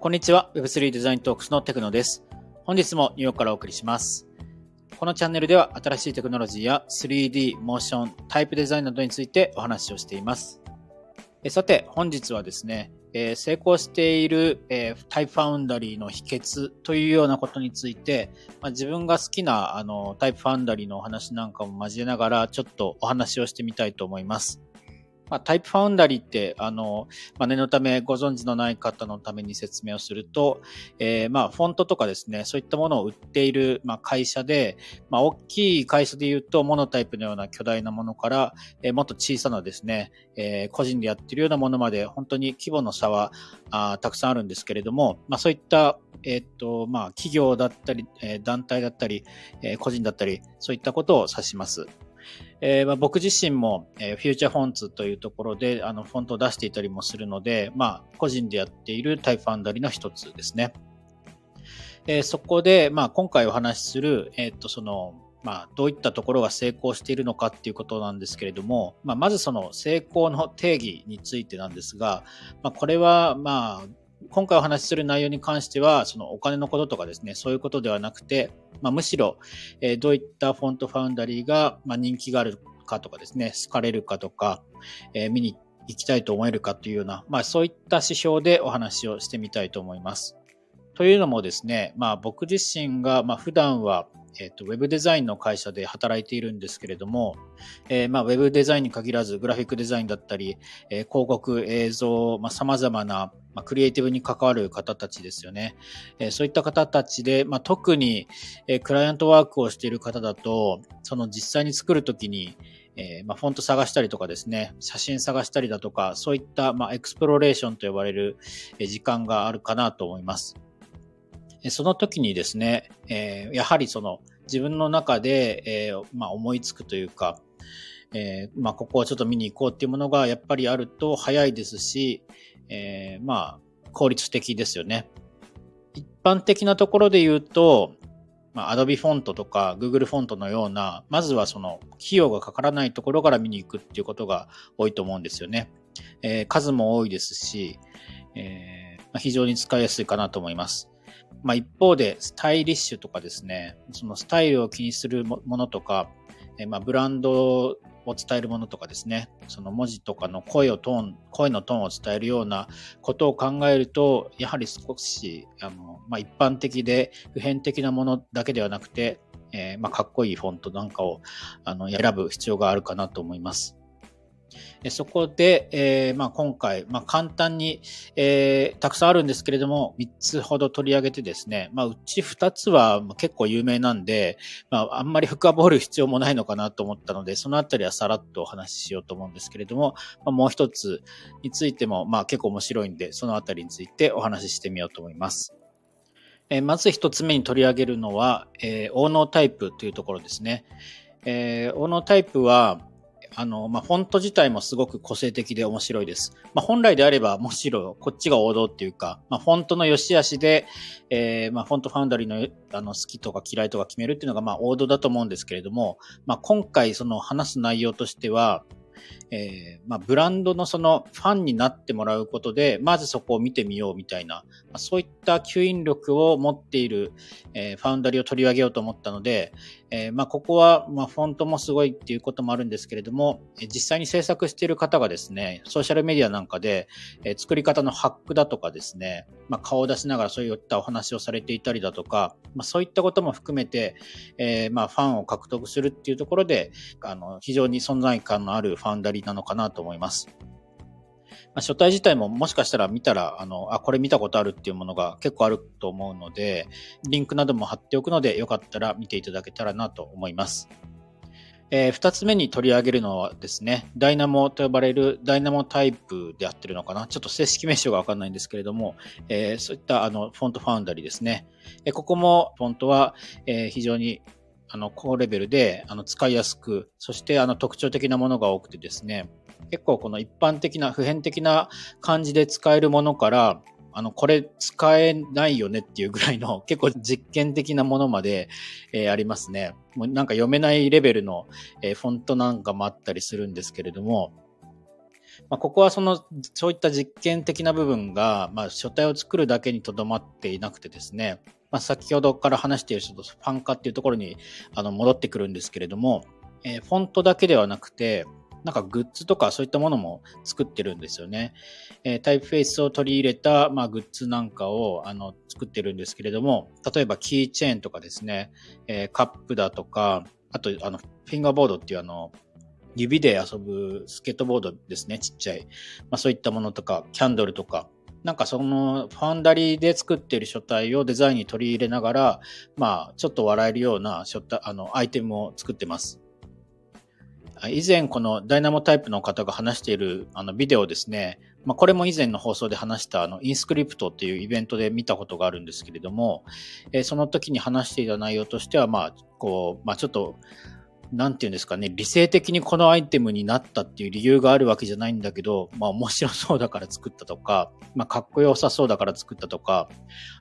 こんにちは。Web3 デザイントークスのテクノです。本日もニューヨークからお送りします。このチャンネルでは新しいテクノロジーや 3D、モーション、タイプデザインなどについてお話をしています。さて、本日はですね、成功している、タイプファウンダリーの秘訣というようなことについて、自分が好きなタイプファウンダリーのお話なんかも交えながらちょっとお話をしてみたいと思います。タイプファウンダリーって念のためご存知のない方のために説明をすると、フォントとかですね、そういったものを売っている、会社で、大きい会社で言うとモノタイプのような巨大なものから、もっと小さなですね、個人でやっているようなものまで本当に規模の差はたくさんあるんですけれども、そういった企業だったり、団体だったり、個人だったり、そういったことを指します。僕自身も、フューチャーフォンツというところでフォントを出していたりもするので、個人でやっているタイプファウンダリーの一つですね。そこで、今回お話しする、どういったところが成功しているのかっていうことなんですけれども、まずその成功の定義についてなんですが、これは今回お話しする内容に関しては、そのお金のこととかですね、そういうことではなくて、むしろ、どういったフォントファウンダリーが、人気があるかとかですね、好かれるかとか、見に行きたいと思えるかというような、そういった指標でお話をしてみたいと思います。というのもですね、僕自身が、普段はウェブデザインの会社で働いているんですけれども、ウェブデザインに限らずグラフィックデザインだったり、広告、映像、様々な、クリエイティブに関わる方たちですよね。そういった方たちで、特に、クライアントワークをしている方だと、その実際に作るときに、フォント探したりとかですね、写真探したりだとか、そういった、エクスプロレーションと呼ばれる、時間があるかなと思います。その時にですね、やはりその自分の中で、思いつくというか、ここをちょっと見に行こうっていうものがやっぱりあると早いですし、効率的ですよね。一般的なところで言うと、Adobe フォントとか Google フォントのような、まずはその費用がかからないところから見に行くっていうことが多いと思うんですよね。数も多いですし、非常に使いやすいかなと思います。一方で、スタイリッシュとかですね、そのスタイルを気にするものとか、ブランドを伝えるものとかですね、その文字とかの声のトーンを伝えるようなことを考えると、やはり少し、一般的で普遍的なものだけではなくて、かっこいいフォントなんかを、選ぶ必要があるかなと思います。そこで、今回、簡単に、たくさんあるんですけれども、3つほど取り上げてですね、うち2つは結構有名なんで、あんまり深掘る必要もないのかなと思ったので、そのあたりはさらっとお話ししようと思うんですけれども、もう一つについても、結構面白いんで、そのあたりについてお話ししてみようと思います。まず一つ目に取り上げるのは、応能タイプというところですね。応能タイプは、フォント自体もすごく個性的で面白いです。本来であれば、むしろこっちが王道っていうか、フォントの良し悪しで、フォントファウンダリーの、好きとか嫌いとか決めるっていうのが、王道だと思うんですけれども、今回その話す内容としては、ブランドのそのファンになってもらうことで、まずそこを見てみようみたいな、そういった吸引力を持っている、ファウンダリーを取り上げようと思ったので、ここは、フォントもすごいっていうこともあるんですけれども、実際に制作している方がですね、ソーシャルメディアなんかで、作り方のハックだとかですね、顔を出しながらそういったお話をされていたりだとか、そういったことも含めて、ファンを獲得するっていうところで、非常に存在感のあるファウンダリーなのかなと思います。書体自体ももしかしたら見たら、これ見たことあるっていうものが結構あると思うので、リンクなども貼っておくので、よかったら見ていただけたらなと思います。二つ目に取り上げるのはですね、ダイナモと呼ばれるダイナモタイプであってるのかな、ちょっと正式名称がわかんないんですけれども、そういったフォントファウンダリーですね。ここもフォントは、非常に高レベルで使いやすく、そして特徴的なものが多くてですね、結構この一般的な普遍的な感じで使えるものから、これ使えないよねっていうぐらいの結構実験的なものまで、ありますね。もうなんか読めないレベルの、フォントなんかもあったりするんですけれども、 ここはそういった実験的な部分が、書体を作るだけにとどまっていなくてですね、先ほどから話しているファン化っていうところに戻ってくるんですけれども、フォントだけではなくて、なんかグッズとかそういったものも作ってるんですよね。タイプフェイスを取り入れた、グッズなんかを作ってるんですけれども、例えばキーチェーンとかですね、カップだとか、あとフィンガーボードっていう指で遊ぶスケートボードですね、ちっちゃい。そういったものとか、キャンドルとか、なんかファンダリーで作っている書体をデザインに取り入れながら、ちょっと笑えるようなアイテムを作ってます。以前このダイナモタイプの方が話しているビデオですね。これも以前の放送で話したインスクリプトっていうイベントで見たことがあるんですけれども、その時に話していた内容としては、ちょっと、なんていうんですかね、理性的にこのアイテムになったっていう理由があるわけじゃないんだけど、面白そうだから作ったとか、かっこよさそうだから作ったとか、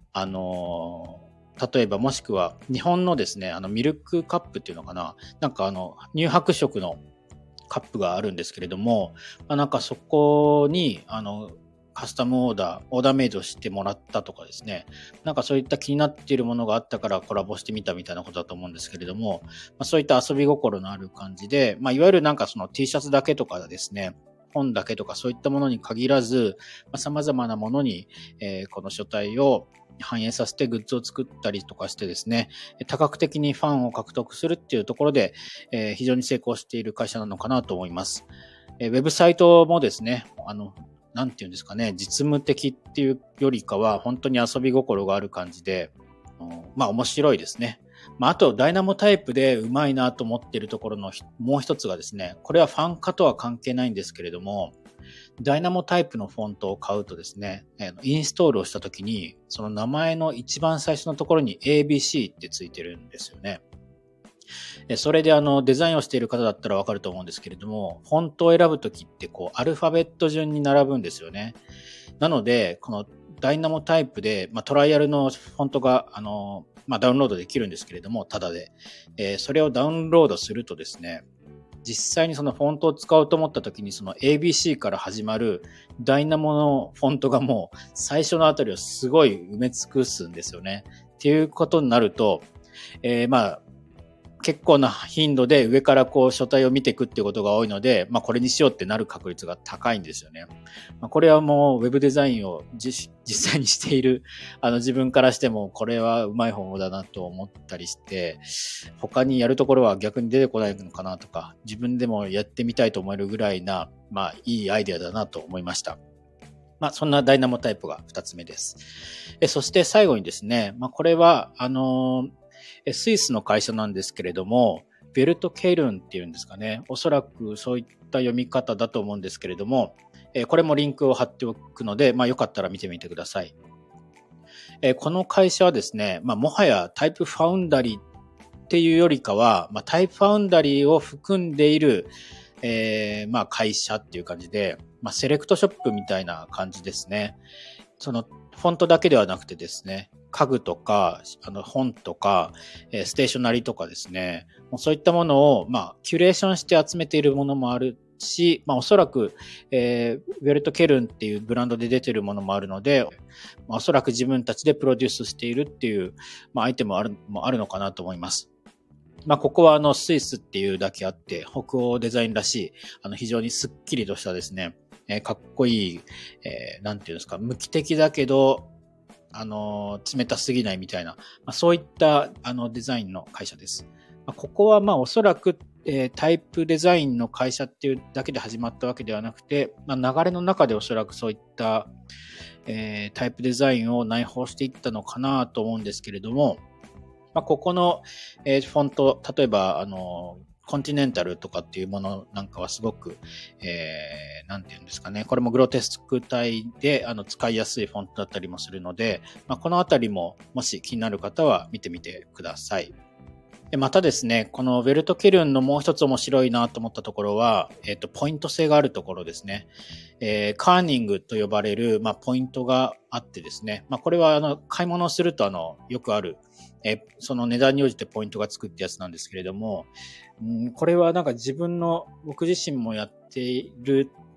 例えばもしくは日本のですね、ミルクカップっていうのかな、なんか乳白色のカップがあるんですけれども、なんかそこにカスタムオーダーメイドしてもらったとかですね、なんかそういった気になっているものがあったからコラボしてみたみたいなことだと思うんですけれども、そういった遊び心のある感じで、いわゆるなんかT シャツだけとかですね、本だけとかそういったものに限らず、様々なものに、この書体を反映させてグッズを作ったりとかしてですね、多角的にファンを獲得するっていうところで、非常に成功している会社なのかなと思います。ウェブサイトもですね、なんていうんですかね、実務的っていうよりかは、本当に遊び心がある感じで、面白いですね。あと、ダイナモタイプでうまいなと思っているところのもう一つがですね、これはファン化とは関係ないんですけれども、ダイナモタイプのフォントを買うとですね、インストールをしたときに、その名前の一番最初のところに ABC ってついてるんですよね。それでデザインをしている方だったらわかると思うんですけれども、フォントを選ぶときってアルファベット順に並ぶんですよね。なので、このダイナモタイプで、トライアルのフォントが、ダウンロードできるんですけれども、タダで。それをダウンロードするとですね、実際にそのフォントを使おうと思った時にその ABC から始まるダイナモのフォントがもう最初のあたりをすごい埋め尽くすんですよね。っていうことになると、結構な頻度で上から書体を見ていくっていうことが多いので、これにしようってなる確率が高いんですよね。これはもうウェブデザインを実際にしている自分からしてもこれはうまい方法だなと思ったりして、他にやるところは逆に出てこないのかなとか、自分でもやってみたいと思えるぐらいな、いいアイデアだなと思いました。そんなダイナモタイプが2つ目です。そして最後にですね、これはスイスの会社なんですけれども、ベルトケルンっていうんですかね。おそらくそういった読み方だと思うんですけれども、これもリンクを貼っておくので、よかったら見てみてください。この会社はですね、もはやタイプファウンダリーっていうよりかは、タイプファウンダリーを含んでいる、会社っていう感じで、セレクトショップみたいな感じですね。そのフォントだけではなくてですね、家具とか、本とか、ステーショナリーとかですね、そういったものを、キュレーションして集めているものもあるし、おそらく、ウェルト・ケルンっていうブランドで出ているものもあるので、おそらく自分たちでプロデュースしているっていう、アイテムもあるのかなと思います。ここはスイスっていうだけあって、北欧デザインらしい、非常にスッキリとしたですね、かっこいい、なんていうんですか、無機的だけど、冷たすぎないみたいな、そういったデザインの会社です。ここはおそらく、タイプデザインの会社っていうだけで始まったわけではなくて、流れの中でおそらくそういった、タイプデザインを内包していったのかなと思うんですけれども、ここの、フォント、例えば、コンティネンタルとかっていうものなんかはすごく、なんていうんですかね。これもグロテスク体で、使いやすいフォントだったりもするので、このあたりも、もし気になる方は見てみてください。またですね、このウェルトケルンのもう一つ面白いなと思ったところは、ポイント性があるところですね。カーニングと呼ばれる、ポイントがあってですね、これは買い物をするとよくある、その値段に応じてポイントがつくってやつなんですけれども、これはなんか僕自身もやっている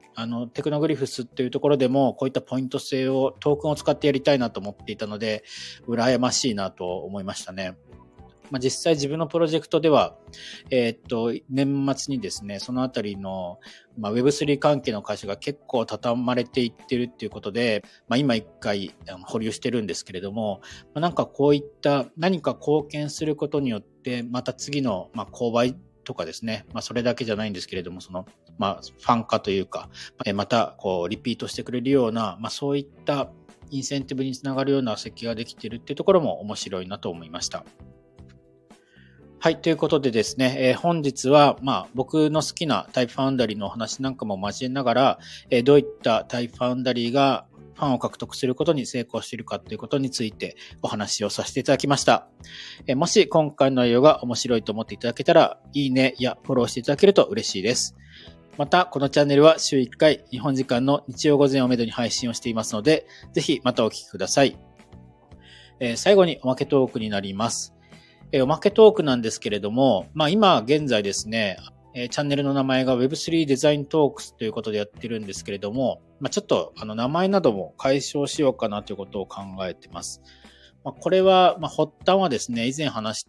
テクノグリフスっていうところでもこういったポイント制をトークンを使ってやりたいなと思っていたので、羨ましいなと思いましたね。実際自分のプロジェクトでは、年末にですね、そのあたりの、Web3 関係の会社が結構畳まれていってるっていうことで、今一回保留してるんですけれども、なんかこういった何か貢献することによって、また次の、購買とかですね、それだけじゃないんですけれども、ファン化というか、またこうリピートしてくれるような、そういったインセンティブにつながるような設計ができているっていうところも面白いなと思いました。はい。ということでですね、本日は、僕の好きなタイプファウンダリーのお話なんかも交えながら、どういったタイプファウンダリーがファンを獲得することに成功しているかということについてお話をさせていただきました。もし今回の内容が面白いと思っていただけたら、いいねやフォローしていただけると嬉しいです。また、このチャンネルは週1回、日本時間の日曜午前をめどに配信をしていますので、ぜひまたお聞きください。最後におまけトークになります。おまけトークなんですけれども、今現在ですね、チャンネルの名前が Web3 デザイントークスということでやってるんですけれども、ちょっと名前なども解消しようかなということを考えてます。これは、発端はですね、以前話した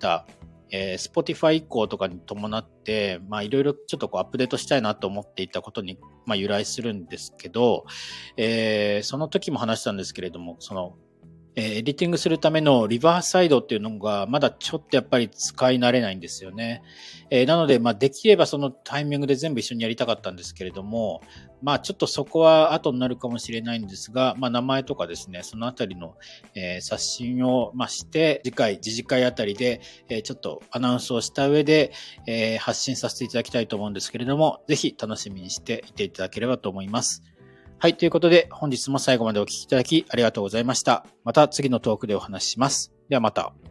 、Spotify 移行とかに伴って、いろいろちょっとアップデートしたいなと思っていたことに、由来するんですけど、その時も話したんですけれども、エディティングするためのリバーサイドっていうのがまだちょっとやっぱり使い慣れないんですよね。なので、できればそのタイミングで全部一緒にやりたかったんですけれども、ちょっとそこは後になるかもしれないんですが、名前とかですね、そのあたりの、刷新を、して、次次回あたりで、ちょっとアナウンスをした上で、発信させていただきたいと思うんですけれども、ぜひ楽しみにしていていただければと思います。はい。ということで、本日も最後までお聞きいただきありがとうございました。また次のトークでお話しします。ではまた。